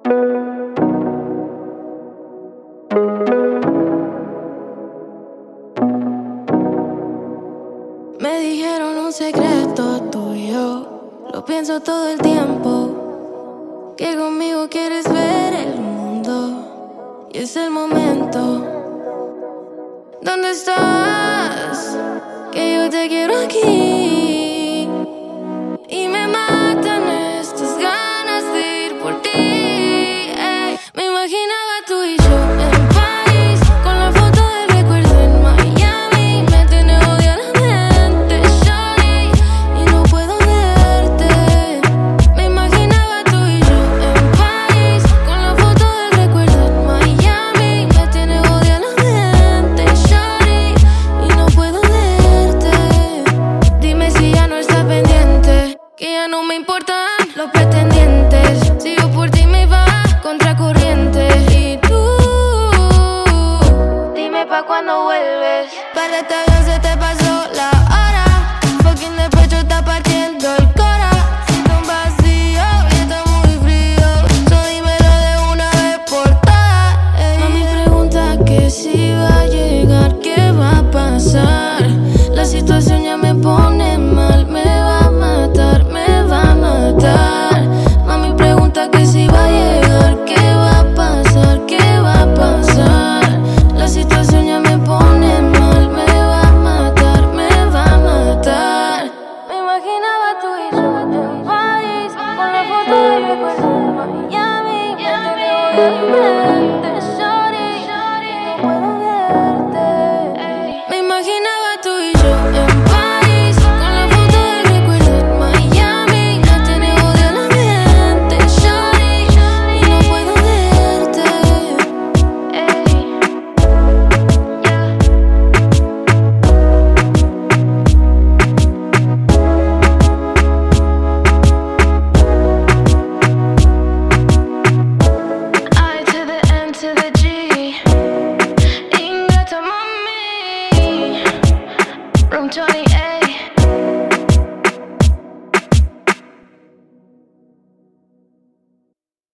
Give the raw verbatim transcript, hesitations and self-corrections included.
Me dijeron un secreto tuyo, lo pienso todo el tiempo, que conmigo quieres ver el mundo y es el momento. ¿Dónde estás? Que yo te quiero aquí y me matan estas ganas de ir por ti. Ey, me imaginaba tú y yo en París, con la foto del recuerdo en Miami. Me tiene odia la mente, shawty, y no puedo verte. Me imaginaba tú y yo en París, con la foto del recuerdo en Miami. Me tiene odia la mente, shawty, y no puedo verte. Dime si ya no estás pendiente, que ya no me importan los pretendientes. Sigo por ti, me va contracorriente. Y tú, dime pa' cuando vuelves. Para esta avión se te pasó la hora. Fucking de pecho está partiendo el cora. Siento un vacío y está muy frío. So dímelo de una vez por todas. Ey. Mami pregunta que si va a llegar, qué va a pasar. La situación ya me pone mal, me va a matar, me va a matar. Mami pregunta que si va a llegar, qué va a pasar, qué va a pasar. La situación ya me pone mal, me va a matar, me va a matar. Me imaginaba tú y yo en París, con la foto del recuerdo de Miami. Me tiene odio la mente, shawty, no puedo verte. Me imaginaba tú y yo en París, con la foto del recuerdo en Miami. Me tiene odio la mente, shawty, y no puedo verte. Ey, I to the N to the G, Inga to mommy, room twenty-eight.